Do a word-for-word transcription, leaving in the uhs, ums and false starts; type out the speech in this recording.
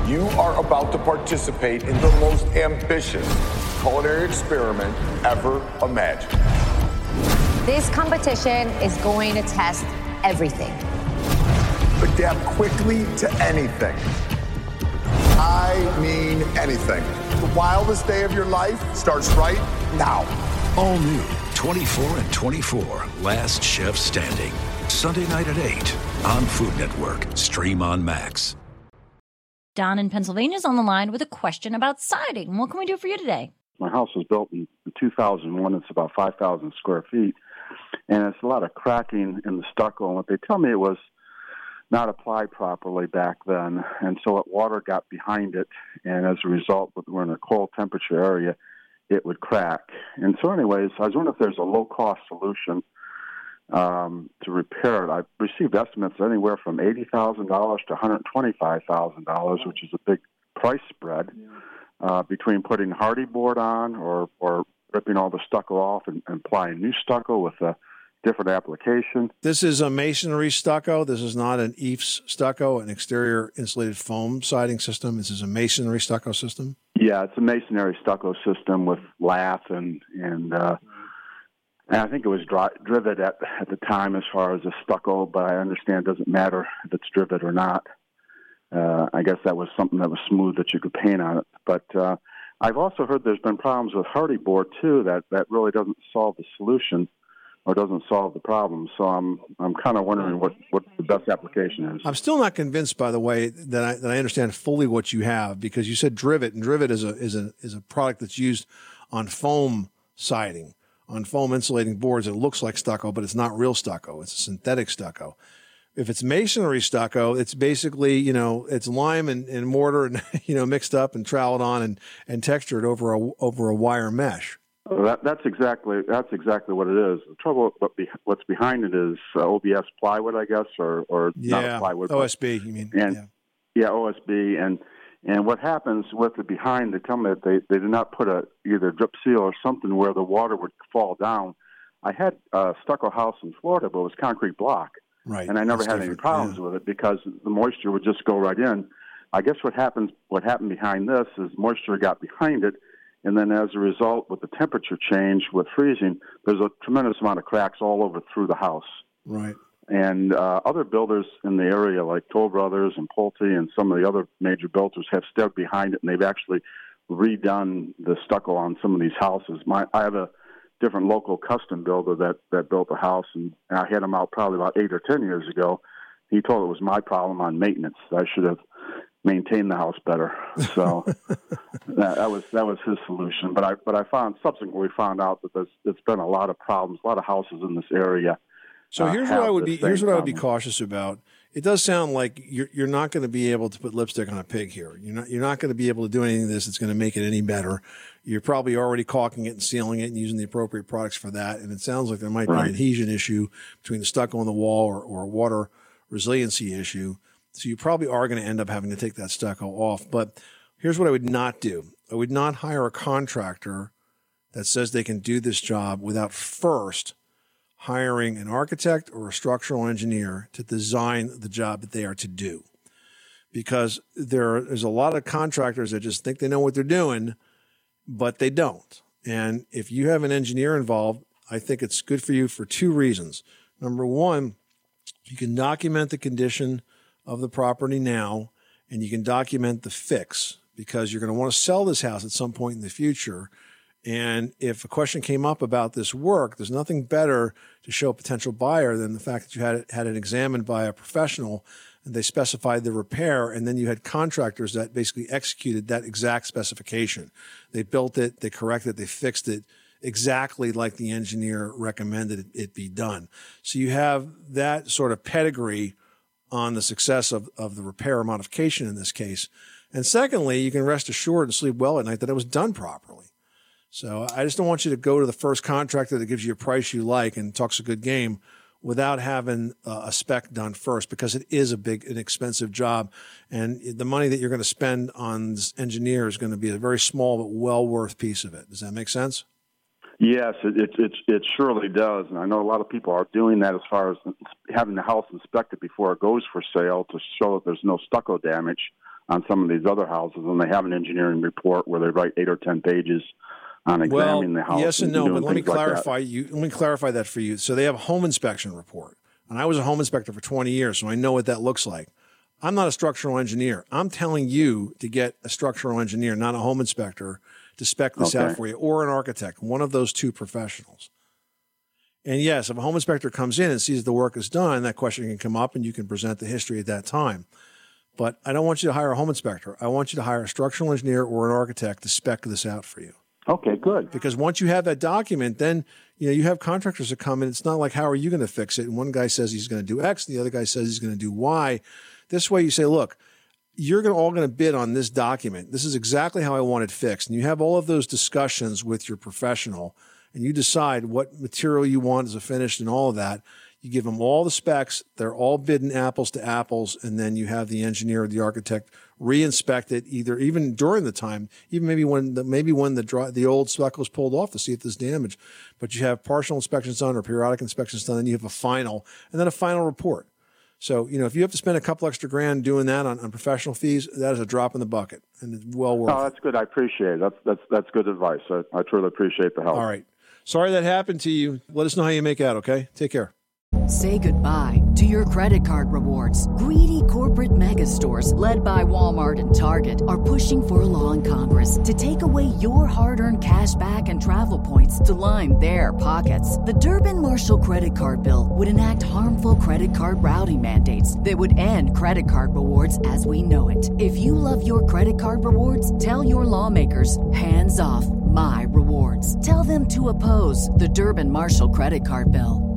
You are about to participate in the most ambitious culinary experiment ever imagined. This competition is going to test everything. Adapt quickly to anything. I mean anything. The wildest day of your life starts right now. All new twenty-four and twenty-four, Last Chef Standing. Sunday night at eight on Food Network. Stream on Max. Don in Pennsylvania is on the line with a question about siding. What can we do for you today? My house was built in two thousand one. It's about five thousand square feet. And it's a lot of cracking in the stucco. And what they tell me, it was not applied properly back then. And so it, water got behind it. And as a result, we're in a cold temperature area, it would crack. And so anyways, I was wondering if there's a low-cost solution um, to repair it. I've received estimates anywhere from eighty thousand dollars to one hundred twenty-five thousand dollars, which is a big price spread uh, between putting hardy board on or, or ripping all the stucco off and, and applying new stucco with a different application. This is a masonry stucco. This is not an E I F S stucco, an exterior insulated foam siding system. This is a masonry stucco system. Yeah, it's a masonry stucco system with lath and and, uh, and I think it was dry, driven at at the time as far as a stucco, but I understand it doesn't matter if it's driven or not. Uh, I guess that was something that was smooth that you could paint on it. But uh, I've also heard there's been problems with hardy board too that, that really doesn't solve the solution or doesn't solve the problem. So I'm I'm kind of wondering what, what the best application is. I'm still not convinced, by the way, that I that I understand fully what you have, because you said Drivet, and Drivet is a is a is a product that's used on foam siding, on foam insulating boards. It looks like stucco, but it's not real stucco. It's a synthetic stucco. If it's masonry stucco, it's basically, you know, it's lime and, and mortar and, you know, mixed up and troweled on and, and textured over a over a wire mesh. Well, that, that's exactly that's exactly what it is. The trouble, what be, what's behind it is uh, O B S plywood, I guess, or or yeah, not plywood. O S B, you mean? And yeah. yeah, O S B, and and what happens with the behind? They tell me that they they did not put a either drip seal or something where the water would fall down. I had a stucco house in Florida, but it was concrete block, right? And I never that's had different. any problems yeah. with it because the moisture would just go right in. I guess what happens, what happened behind this is moisture got behind it. And then as a result, with the temperature change, with freezing, there's a tremendous amount of cracks all over through the house. Right. And uh, other builders in the area, like Toll Brothers and Pulte and some of the other major builders, have stepped behind it, and they've actually redone the stucco on some of these houses. My, I have a different local custom builder that, that built a house, and I had him out probably about eight or ten years ago. He told it was my problem on maintenance. I should have maintain the house better. So that, that was that was his solution. But I but I found subsequently found out that there's it's been a lot of problems, a lot of houses in this area. So uh, here's what I would be here's what problem. I would be cautious about. It does sound like you're you're not going to be able to put lipstick on a pig here. You're not you're not going to be able to do anything of this that's going to make it any better. You're probably already caulking it and sealing it and using the appropriate products for that. And it sounds like there might right. be an adhesion issue between the stucco on the wall or, or a water resiliency issue. So you probably are going to end up having to take that stucco off. But here's what I would not do. I would not hire a contractor that says they can do this job without first hiring an architect or a structural engineer to design the job that they are to do. Because there is a lot of contractors that just think they know what they're doing, but they don't. And if you have an engineer involved, I think it's good for you for two reasons. Number one, you can document the condition of the property now, and you can document the fix, because you're going to want to sell this house at some point in the future. And if a question came up about this work, there's nothing better to show a potential buyer than the fact that you had it, had it examined by a professional, and they specified the repair, and then you had contractors that basically executed that exact specification. They built it, they corrected it, they fixed it exactly like the engineer recommended it, it be done. So you have that sort of pedigree on the success of, of the repair or modification in this case. And secondly, you can rest assured and sleep well at night that it was done properly. So I just don't want you to go to the first contractor that gives you a price you like and talks a good game without having uh, a spec done first, because it is a big and expensive job. And the money that you're going to spend on this engineer is going to be a very small but well worth piece of it. Does that make sense? Yes, it, it it it surely does, and I know a lot of people are doing that as far as having the house inspected before it goes for sale to show that there's no stucco damage on some of these other houses, and they have an engineering report where they write eight or ten pages on examining well, the house. Yes and, and no, but let me clarify like you. Let me clarify that for you. So they have a home inspection report, and I was a home inspector for twenty years, so I know what that looks like. I'm not a structural engineer. I'm telling you to get a structural engineer, not a home inspector, to spec this okay. out for you, or an architect, one of those two professionals. And yes, if a home inspector comes in and sees the work is done, that question can come up and you can present the history at that time. But I don't want you to hire a home inspector. I want you to hire a structural engineer or an architect to spec this out for you. Okay, good. Because once you have that document, then you know you have contractors that come in. It's not like, how are you going to fix it? And one guy says he's going to do X, and the other guy says he's going to do Y. This way you say, look, you're going to, all going to bid on this document. This is exactly how I want it fixed. And you have all of those discussions with your professional, and you decide what material you want as a finish and all of that. You give them all the specs. They're all bidding apples to apples. And then you have the engineer or the architect re-inspect it, either even during the time, even maybe when the, maybe when the dry, the old spec was pulled off to see if there's damage. But you have partial inspections done or periodic inspections done, and you have a final, and then a final report. So, you know, if you have to spend a couple extra grand doing that on, on professional fees, that is a drop in the bucket, and it's well worth it. Oh, that's good. I appreciate it. That's, that's, that's good advice. I, I truly appreciate the help. All right. Sorry that happened to you. Let us know how you make out, okay? Take care. Say goodbye to your credit card rewards. Greedy corporate mega stores, led by Walmart and Target, are pushing for a law in Congress to take away your hard-earned cash back and travel points to line their pockets. The Durbin-Marshall credit card bill would enact harmful credit card routing mandates that would end credit card rewards as we know it. If you love your credit card rewards, tell your lawmakers, hands off my rewards. Tell them to oppose the Durbin-Marshall credit card bill.